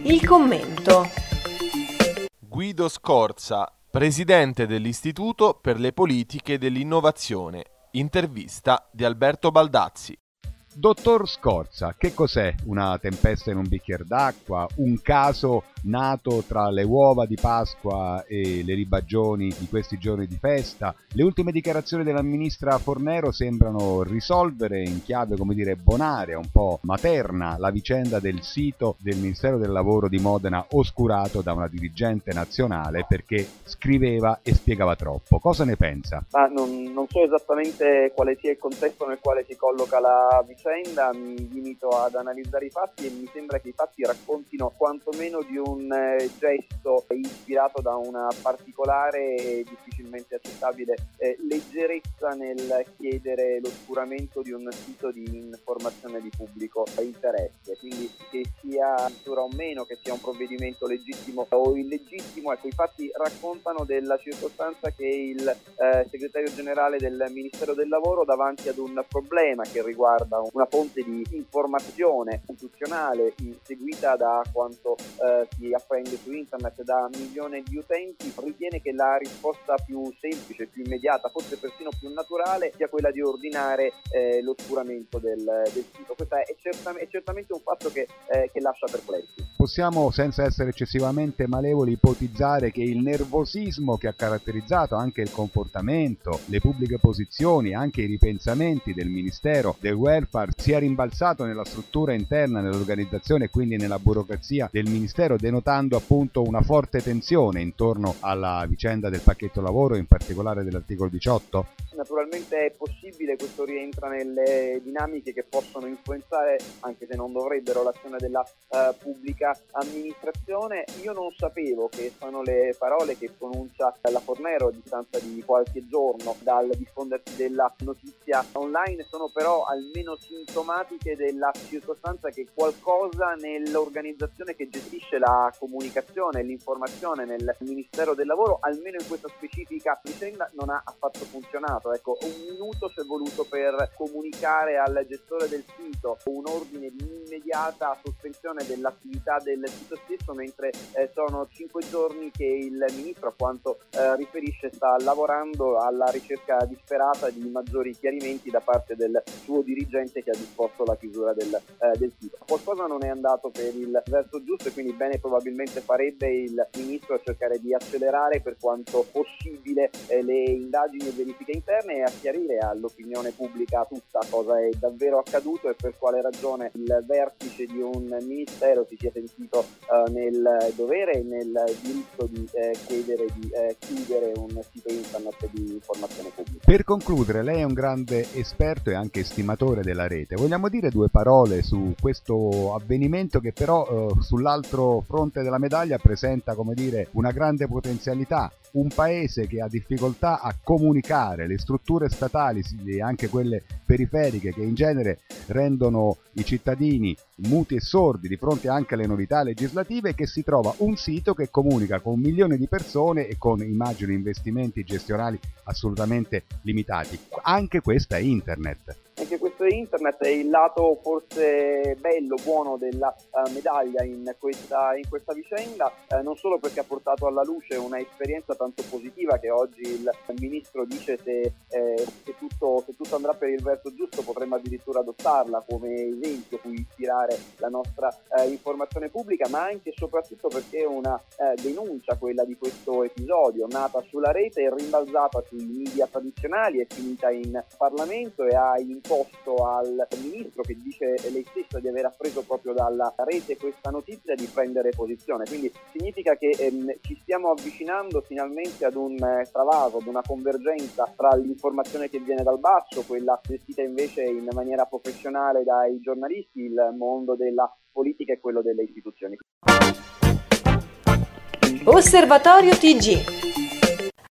Il commento. Guido Scorza, presidente dell'Istituto per le politiche dell'innovazione. Intervista di Alberto Baldazzi. Dottor Scorza, che cos'è una tempesta in un bicchiere d'acqua? Un caso nato tra le uova di Pasqua e le ribagioni di questi giorni di festa? Le ultime dichiarazioni della ministra Fornero sembrano risolvere in chiave, bonaria, un po' materna, la vicenda del sito del Ministero del Lavoro di Modena oscurato da una dirigente nazionale perché scriveva e spiegava troppo. Cosa ne pensa? Non so esattamente quale sia il contesto nel quale si colloca la vicenda, mi limito ad analizzare i fatti e mi sembra che i fatti raccontino quantomeno di un gesto ispirato da una particolare e difficilmente accettabile leggerezza nel chiedere l'oscuramento di un sito di informazione di pubblico interesse. Quindi che sia addirittura o meno, che sia un provvedimento legittimo o illegittimo, ecco, i fatti raccontano della circostanza che il segretario generale del Ministero del Lavoro, davanti ad un problema che riguarda una fonte di informazione istituzionale seguita da quanto si apprende su internet da milioni di utenti, ritiene che la risposta più semplice, più immediata, forse persino più naturale, sia quella di ordinare l'oscuramento del sito. Questo è certamente un fatto che lascia perplessi. Possiamo, senza essere eccessivamente malevoli, ipotizzare che il nervosismo che ha caratterizzato anche il comportamento, le pubbliche posizioni, anche i ripensamenti del Ministero del Welfare sia rimbalzato nella struttura interna, nell'organizzazione e quindi nella burocrazia del Ministero, denotando appunto una forte tensione intorno alla vicenda del pacchetto lavoro, in particolare dell'articolo 18? Naturalmente è possibile, questo rientra nelle dinamiche che possono influenzare, anche se non dovrebbero, l'azione della pubblica amministrazione. Io non sapevo che sono le parole che pronuncia la Fornero a distanza di qualche giorno dal diffondersi della notizia online, sono però almeno sintomatiche della circostanza che qualcosa nell'organizzazione che gestisce la comunicazione e l'informazione nel Ministero del Lavoro, almeno in questa specifica vicenda, non ha affatto funzionato. Ecco, un minuto ci è voluto per comunicare al gestore del sito un ordine di immediata sospensione dell'attività del sito stesso, mentre sono 5 giorni che il ministro, a quanto riferisce, sta lavorando alla ricerca disperata di maggiori chiarimenti da parte del suo dirigente che ha disposto la chiusura del sito. Qualcosa non è andato per il verso giusto e quindi bene probabilmente farebbe il ministro a cercare di accelerare per quanto possibile le indagini e verifiche interne e a chiarire all'opinione pubblica tutta cosa è davvero accaduto e per quale ragione il vertice di un ministero si sia sentito nel dovere e nel diritto di chiedere di chiudere un sito internet di informazione pubblica. Per concludere, lei è un grande esperto e anche estimatore della rete. Vogliamo dire due parole su questo avvenimento che però sull'altro fronte della medaglia presenta, una grande potenzialità. Un paese che ha difficoltà a comunicare, le strutture statali e anche quelle periferiche che in genere rendono i cittadini muti e sordi di fronte anche alle novità legislative, che si trova un sito che comunica con milioni di persone e con, immagino, investimenti gestionali assolutamente limitati. Anche questa è internet. Anche questo è internet, è il lato forse bello, buono della medaglia in questa vicenda, non solo perché ha portato alla luce una esperienza tanto positiva che oggi il ministro dice se tutto andrà per il verso giusto potremmo addirittura adottarla come esempio cui ispirare la nostra informazione pubblica, ma anche e soprattutto perché è una denuncia, quella di questo episodio, nata sulla rete e rimbalzata sui media tradizionali, è finita in Parlamento e ha imposto al ministro, che dice lei stessa di aver appreso proprio dalla rete questa notizia, di prendere posizione. Quindi significa che ci stiamo avvicinando finalmente ad un travaso, ad una convergenza tra l'informazione che viene dal basso, quella gestita invece in maniera professionale dai giornalisti, il mondo della politica e quello delle istituzioni. Osservatorio TG.